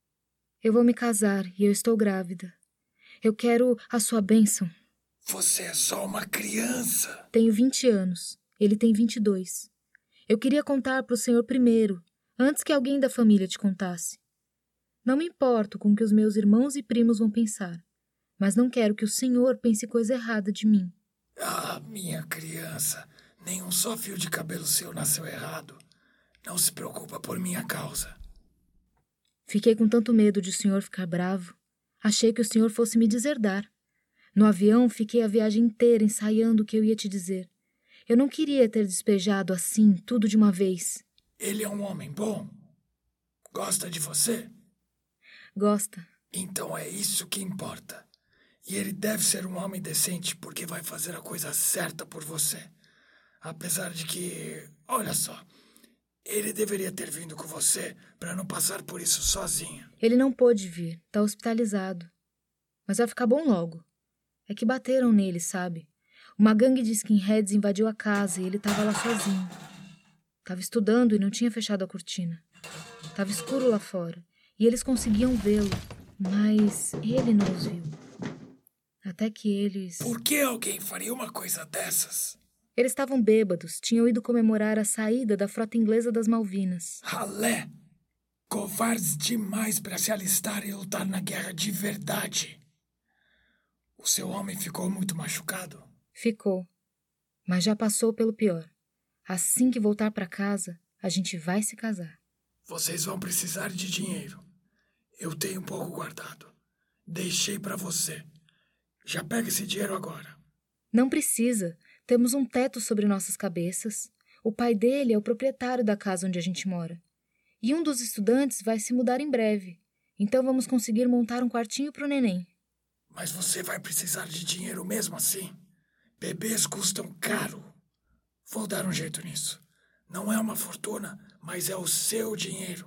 Eu vou me casar e eu estou grávida. Eu quero a sua bênção. Você é só uma criança. Tenho vinte anos. Ele tem vinte e dois. Eu queria contar pro senhor primeiro, antes que alguém da família te contasse. Não me importo com o que os meus irmãos e primos vão pensar, mas não quero que o senhor pense coisa errada de mim. Ah, minha criança, nenhum só fio de cabelo seu nasceu errado. Não se preocupa por minha causa. Fiquei com tanto medo de o senhor ficar bravo. Achei que o senhor fosse me deserdar. No avião, fiquei a viagem inteira ensaiando o que eu ia te dizer. Eu não queria ter despejado assim, tudo de uma vez. Ele é um homem bom? Gosta de você? Gosta. Então é isso que importa. E ele deve ser um homem decente porque vai fazer a coisa certa por você. Apesar de que, olha só, ele deveria ter vindo com você para não passar por isso sozinho. Ele não pôde vir, tá hospitalizado. Mas vai ficar bom logo. É que bateram nele, sabe? Uma gangue de skinheads invadiu a casa e ele tava lá sozinho. Tava estudando e não tinha fechado a cortina. Tava escuro lá fora e eles conseguiam vê-lo, mas ele não os viu. Até que eles... Por que alguém faria uma coisa dessas? Eles estavam bêbados, tinham ido comemorar a saída da frota inglesa das Malvinas. Ralé! Covardes demais para se alistar e lutar na guerra de verdade. O seu homem ficou muito machucado? Ficou, mas já passou pelo pior. Assim que voltar para casa, a gente vai se casar. Vocês vão precisar de dinheiro. Eu tenho um pouco guardado. Deixei para você. Já pega esse dinheiro agora. Não precisa. Temos um teto sobre nossas cabeças. O pai dele é o proprietário da casa onde a gente mora. E um dos estudantes vai se mudar em breve. Então vamos conseguir montar um quartinho pro neném. Mas você vai precisar de dinheiro mesmo assim? Bebês custam caro. Vou dar um jeito nisso. Não é uma fortuna, mas é o seu dinheiro.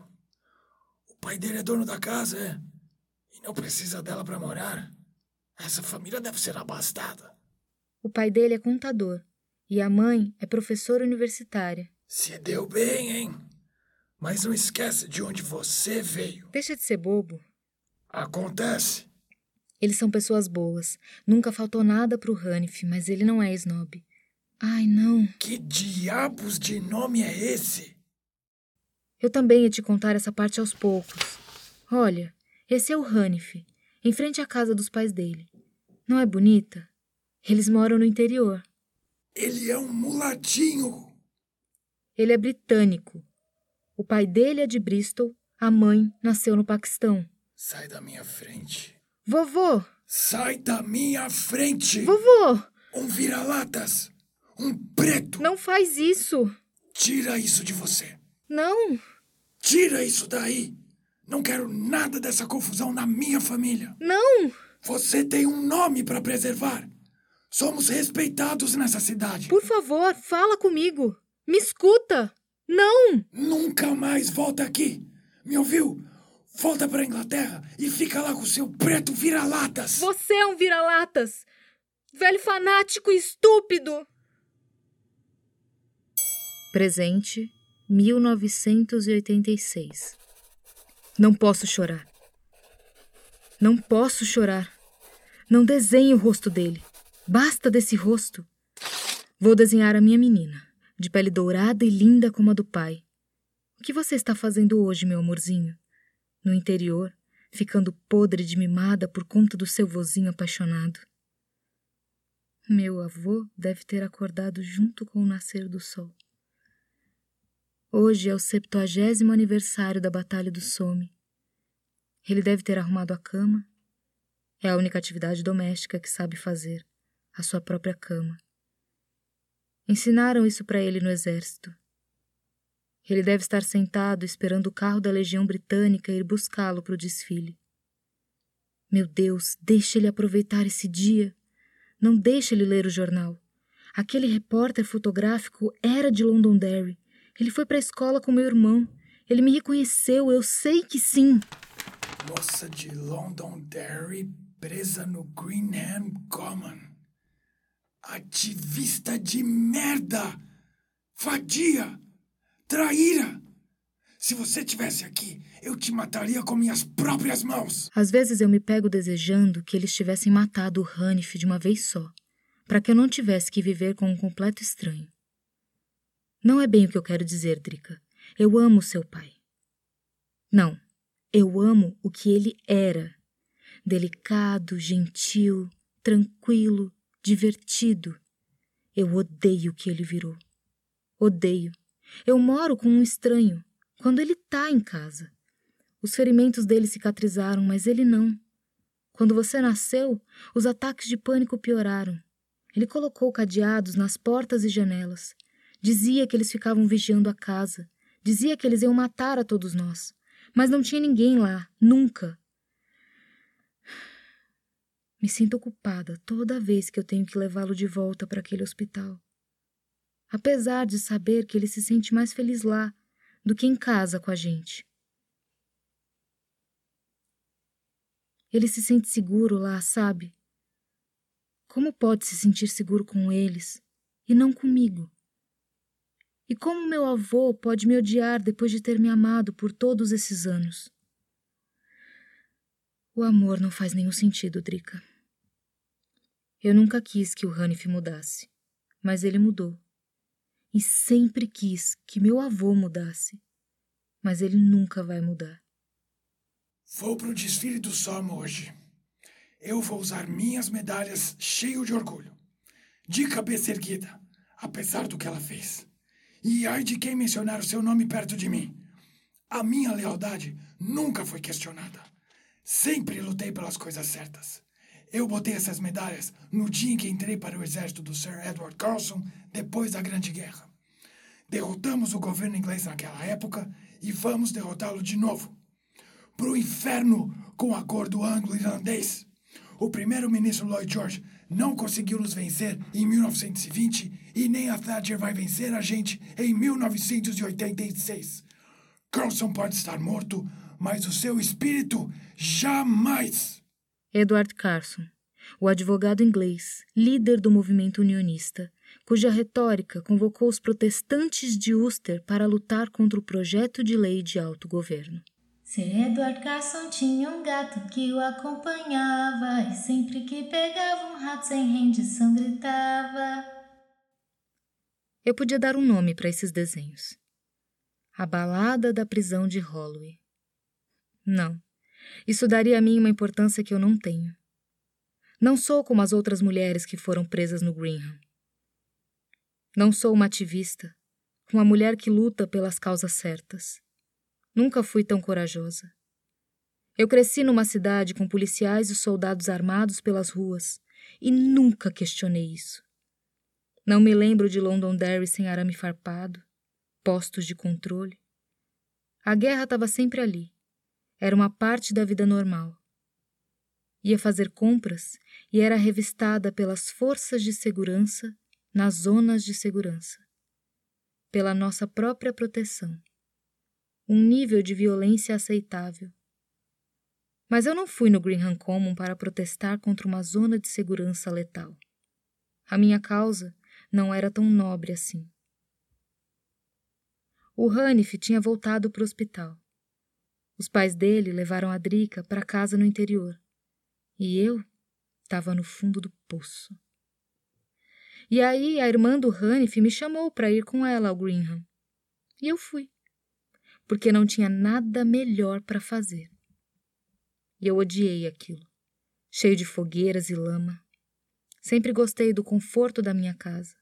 O pai dele é dono da casa, é? E não precisa dela para morar. Essa família deve ser abastada. O pai dele é contador e a mãe é professora universitária. Se deu bem, hein? Mas não esquece de onde você veio. Deixa de ser bobo. Acontece. Eles são pessoas boas. Nunca faltou nada pro Hanif, mas ele não é snob. Ai, não. Que diabos de nome é esse? Eu também ia te contar essa parte aos poucos. Olha, esse é o Hanif, em frente à casa dos pais dele. Não é bonita? Eles moram no interior. Ele é um mulatinho. Ele é britânico. O pai dele é de Bristol, a mãe nasceu no Paquistão. Sai da minha frente. Vovô! Sai da minha frente! Vovô! Um vira-latas! Um preto! Não faz isso! Tira isso de você! Não! Tira isso daí! Não quero nada dessa confusão na minha família! Não! Você tem um nome para preservar! Somos respeitados nessa cidade! Por favor, fala comigo! Me escuta! Não! Nunca mais volta aqui! Me ouviu? Volta pra Inglaterra e fica lá com seu preto vira-latas! Você é um vira-latas! Velho fanático e estúpido! Presente, mil novecentos e oitenta e seis. Não posso chorar. Não posso chorar. Não desenhe o rosto dele. Basta desse rosto. Vou desenhar a minha menina, de pele dourada e linda como a do pai. O que você está fazendo hoje, meu amorzinho? No interior, ficando podre de mimada por conta do seu vozinho apaixonado. Meu avô deve ter acordado junto com o nascer do sol. Hoje é o septuagésimo aniversário da Batalha do Somme. Ele deve ter arrumado a cama. É a única atividade doméstica que sabe fazer, a sua própria cama. Ensinaram isso para ele no exército. Ele deve estar sentado esperando o carro da Legião Britânica ir buscá-lo para o desfile. Meu Deus, deixe ele aproveitar esse dia. Não deixe ele ler o jornal. Aquele repórter fotográfico era de Londonderry. Ele foi para a escola com meu irmão. Ele me reconheceu, eu sei que sim. Moça de Londonderry presa no Greenham Common. Ativista de merda! Vadia! Traíra! Se você estivesse aqui, eu te mataria com minhas próprias mãos! Às vezes eu me pego desejando que eles tivessem matado o Hanif de uma vez só, para que eu não tivesse que viver com um completo estranho. Não é bem o que eu quero dizer, Drica. Eu amo seu pai. Não, eu amo o que ele era. Delicado, gentil, tranquilo, divertido. Eu odeio o que ele virou. Odeio. Eu moro com um estranho, quando ele tá em casa. Os ferimentos dele cicatrizaram, mas ele não. Quando você nasceu, os ataques de pânico pioraram. Ele colocou cadeados nas portas e janelas. Dizia que eles ficavam vigiando a casa. Dizia que eles iam matar a todos nós. Mas não tinha ninguém lá, nunca. Me sinto culpada toda vez que eu tenho que levá-lo de volta para aquele hospital. Apesar de saber que ele se sente mais feliz lá do que em casa com a gente. Ele se sente seguro lá, sabe? Como pode se sentir seguro com eles e não comigo? E como meu avô pode me odiar depois de ter me amado por todos esses anos? O amor não faz nenhum sentido, Drica. Eu nunca quis que o Hanif mudasse, mas ele mudou. E sempre quis que meu avô mudasse, mas ele nunca vai mudar. Vou pro desfile do Somme hoje. Eu vou usar minhas medalhas cheio de orgulho, de cabeça erguida, apesar do que ela fez. E ai de quem mencionar o seu nome perto de mim. A minha lealdade nunca foi questionada. Sempre lutei pelas coisas certas. Eu botei essas medalhas no dia em que entrei para o exército do Sir Edward Carson depois da Grande Guerra. Derrotamos o governo inglês naquela época e vamos derrotá-lo de novo. Pro inferno com o acordo anglo-irlandês. O primeiro-ministro Lloyd George não conseguiu nos vencer em mil novecentos e vinte e nem a Thatcher vai vencer a gente em mil novecentos e oitenta e seis. Carson pode estar morto, mas o seu espírito jamais... Edward Carson, o advogado inglês, líder do movimento unionista, cuja retórica convocou os protestantes de Ulster para lutar contra o projeto de lei de autogoverno. Sir Edward Carson tinha um gato que o acompanhava e sempre que pegava um rato sem rendição gritava. Eu podia dar um nome para esses desenhos. A Balada da Prisão de Holloway. Não, isso daria a mim uma importância que eu não tenho. Não sou como as outras mulheres que foram presas no Greenham. Não sou uma ativista, uma mulher que luta pelas causas certas. Nunca fui tão corajosa. Eu cresci numa cidade com policiais e soldados armados pelas ruas e nunca questionei isso. Não me lembro de Londonderry sem arame farpado, postos de controle. A guerra estava sempre ali. Era uma parte da vida normal. Ia fazer compras e era revistada pelas forças de segurança nas zonas de segurança. Pela nossa própria proteção. Um nível de violência aceitável. Mas eu não fui no Greenham Common para protestar contra uma zona de segurança letal. A minha causa não era tão nobre assim. O Hanif tinha voltado para o hospital. Os pais dele levaram a Drica para casa no interior. E eu estava no fundo do poço. E aí a irmã do Hanif me chamou para ir com ela ao Greenham. E eu fui. Porque não tinha nada melhor para fazer. E eu odiei aquilo, cheio de fogueiras e lama. Sempre gostei do conforto da minha casa.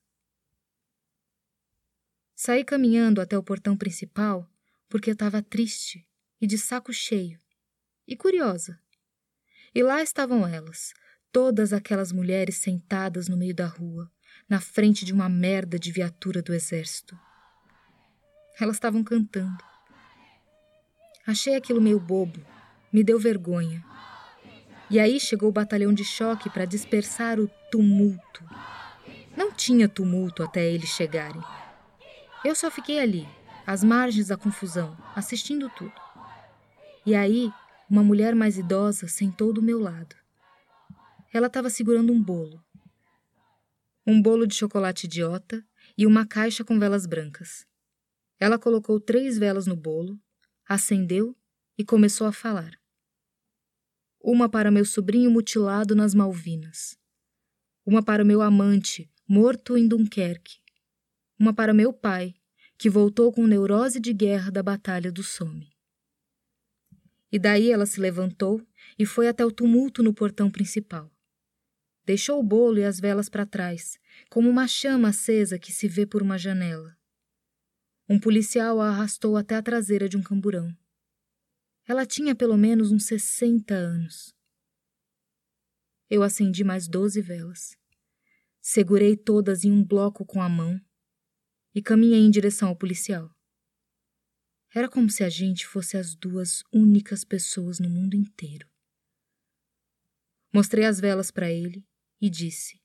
Saí caminhando até o portão principal porque eu estava triste e de saco cheio, e curiosa. E lá estavam elas, todas aquelas mulheres sentadas no meio da rua, na frente de uma merda de viatura do exército. Elas estavam cantando. Achei aquilo meio bobo, me deu vergonha. E aí chegou o batalhão de choque para dispersar o tumulto. Não tinha tumulto até eles chegarem. Eu só fiquei ali, às margens da confusão, assistindo tudo. E aí, uma mulher mais idosa sentou do meu lado. Ela estava segurando um bolo. Um bolo de chocolate idiota e uma caixa com velas brancas. Ela colocou três velas no bolo, acendeu e começou a falar. Uma para meu sobrinho mutilado nas Malvinas. Uma para meu amante, morto em Dunkerque. Uma para meu pai, que voltou com neurose de guerra da Batalha do Somme. E daí ela se levantou e foi até o tumulto no portão principal. Deixou o bolo e as velas para trás, como uma chama acesa que se vê por uma janela. Um policial a arrastou até a traseira de um camburão. Ela tinha pelo menos uns sessenta anos. Eu acendi mais doze velas. Segurei todas em um bloco com a mão e caminhei em direção ao policial. Era como se a gente fosse as duas únicas pessoas no mundo inteiro. Mostrei as velas para ele e disse: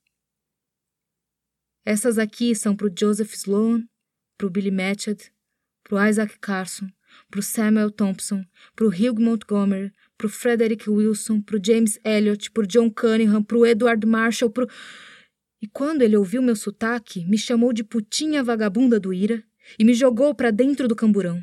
essas aqui são pro Joseph Sloan, pro Billy Matchett, pro Isaac Carson, pro Samuel Thompson, pro Hugh Montgomery, pro Frederick Wilson, pro James Elliot, pro John Cunningham, pro Edward Marshall, pro... E quando ele ouviu meu sotaque, me chamou de putinha vagabunda do Ira e me jogou para dentro do camburão.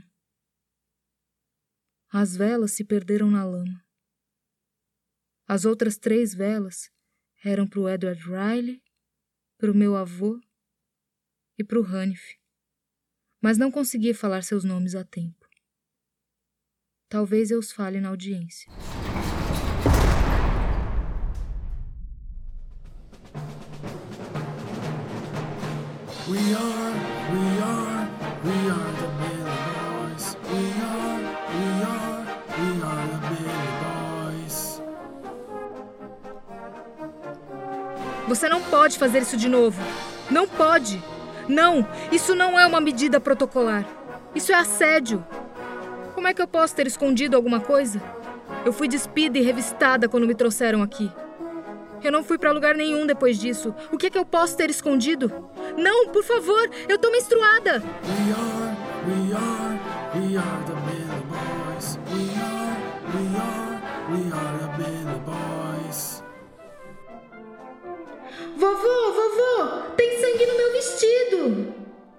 As velas se perderam na lama. As outras três velas eram pro Edward Riley, pro meu avô e pro Hanif, mas não conseguia falar seus nomes a tempo. Talvez eu os fale na audiência. We are, we are, we are the Billy Boys. We are, we are, we are the Billy Boys. Você não pode fazer isso de novo. Não pode. Não, isso não é uma medida protocolar. Isso é assédio. Como é que eu posso ter escondido alguma coisa? Eu fui despida e revistada quando me trouxeram aqui. Eu não fui pra lugar nenhum depois disso. O que é que eu posso ter escondido? Não, por favor, eu tô menstruada. We are, we are, we are the Billy Boys. We are, we are, we are the Billy Boys. Vovô, vovô, tem sangue no meu vestido.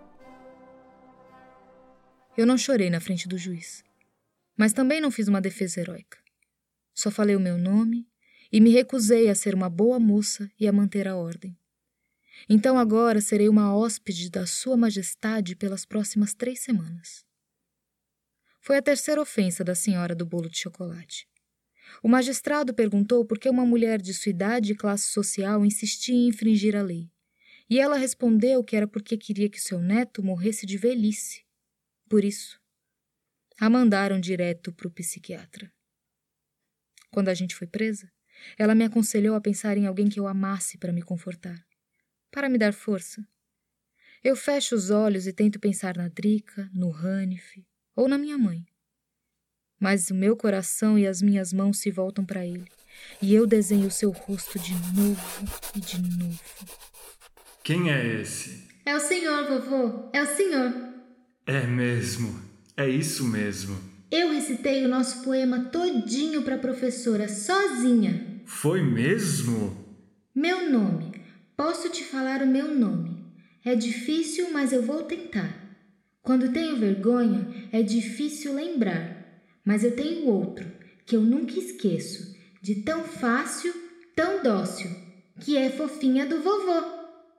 Eu não chorei na frente do juiz, mas também não fiz uma defesa heróica. Só falei o meu nome e me recusei a ser uma boa moça e a manter a ordem. Então agora serei uma hóspede da Sua Majestade pelas próximas três semanas. Foi a terceira ofensa da senhora do bolo de chocolate. O magistrado perguntou por que uma mulher de sua idade e classe social insistia em infringir a lei. E ela respondeu que era porque queria que seu neto morresse de velhice. Por isso, a mandaram direto para o psiquiatra. Quando a gente foi presa, ela me aconselhou a pensar em alguém que eu amasse para me confortar, para me dar força. Eu fecho os olhos e tento pensar na Drica, no Hanif ou na minha mãe. Mas o meu coração e as minhas mãos se voltam para ele, e eu desenho o seu rosto de novo e de novo. Quem é esse? É o senhor, vovô, é o senhor. É mesmo, é isso mesmo. Eu recitei o nosso poema todinho para a professora, sozinha. Foi mesmo? Meu nome. Posso te falar o meu nome. É difícil, mas eu vou tentar. Quando tenho vergonha, é difícil lembrar. Mas eu tenho outro, que eu nunca esqueço, de tão fácil, tão dócil, que é fofinha do vovô.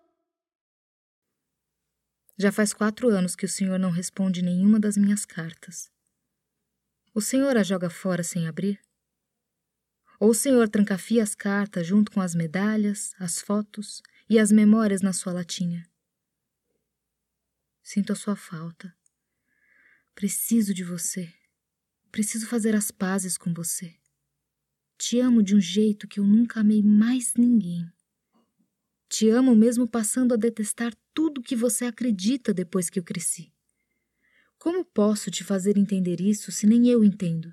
Já faz quatro anos que o senhor não responde nenhuma das minhas cartas. O senhor a joga fora sem abrir? Ou o senhor trancafia as cartas junto com as medalhas, as fotos e as memórias na sua latinha? Sinto a sua falta. Preciso de você. Preciso fazer as pazes com você. Te amo de um jeito que eu nunca amei mais ninguém. Te amo mesmo passando a detestar tudo que você acredita depois que eu cresci. Como posso te fazer entender isso se nem eu entendo?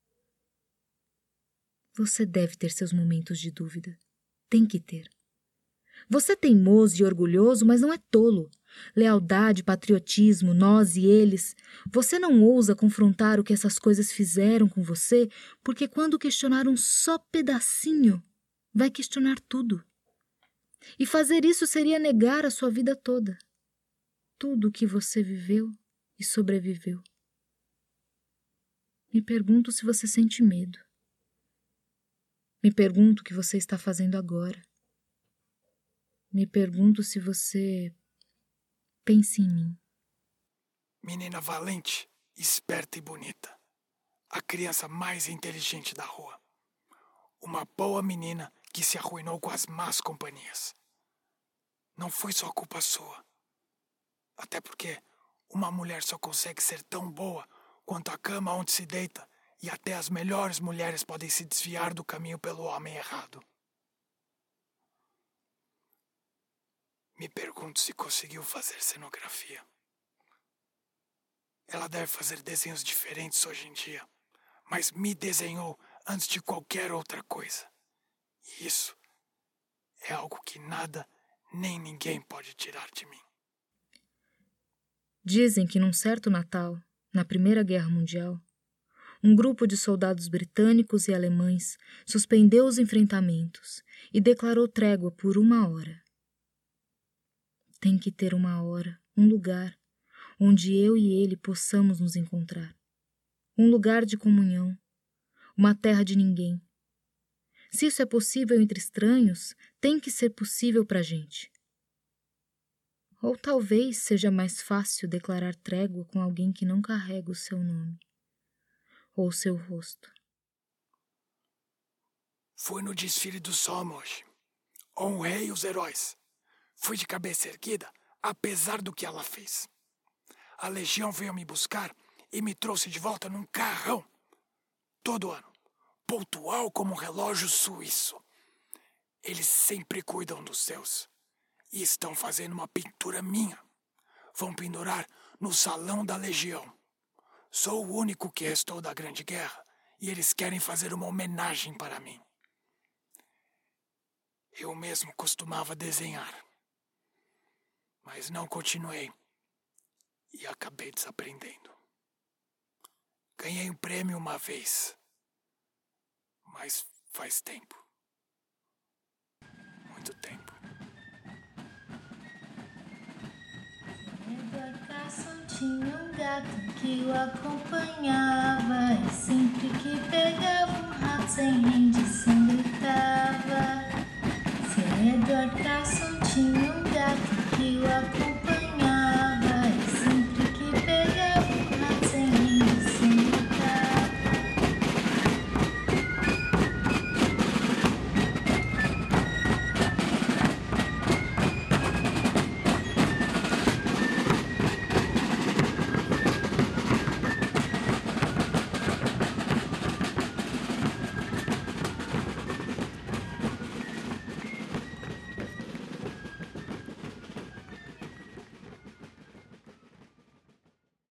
Você deve ter seus momentos de dúvida. Tem que ter. Você é teimoso e orgulhoso, mas não é tolo. Lealdade, patriotismo, nós e eles. Você não ousa confrontar o que essas coisas fizeram com você, porque quando questionar um só pedacinho, vai questionar tudo. E fazer isso seria negar a sua vida toda. Tudo o que você viveu e sobreviveu. Me pergunto se você sente medo. Me pergunto o que você está fazendo agora. Me pergunto se você pensa em mim. Menina valente, esperta e bonita. A criança mais inteligente da rua. Uma boa menina que se arruinou com as más companhias. Não foi só culpa sua. Até porque uma mulher só consegue ser tão boa quanto a cama onde se deita, e até as melhores mulheres podem se desviar do caminho pelo homem errado. Me pergunto se conseguiu fazer cenografia. Ela deve fazer desenhos diferentes hoje em dia, mas me desenhou antes de qualquer outra coisa. E isso é algo que nada nem ninguém pode tirar de mim. Dizem que num certo Natal, na Primeira Guerra Mundial, um grupo de soldados britânicos e alemães suspendeu os enfrentamentos e declarou trégua por uma hora. Tem que ter uma hora, um lugar, onde eu e ele possamos nos encontrar. Um lugar de comunhão, uma terra de ninguém. Se isso é possível entre estranhos, tem que ser possível para a gente. Ou talvez seja mais fácil declarar trégua com alguém que não carrega o seu nome ou o seu rosto. Fui no desfile do Somme hoje. Honrei os heróis. Fui de cabeça erguida, apesar do que ela fez. A legião veio me buscar e me trouxe de volta num carrão. Todo ano, pontual como um relógio suíço. Eles sempre cuidam dos seus. E estão fazendo uma pintura minha. Vão pendurar no salão da legião. Sou o único que restou da Grande Guerra e eles querem fazer uma homenagem para mim. Eu mesmo costumava desenhar, mas não continuei e acabei desaprendendo. Ganhei um prêmio uma vez, mas faz tempo. Muito tempo. Tinha um gato que o acompanhava, e sempre que pegava um rato sem rendição gritava. Se Edward Carson tinha um gato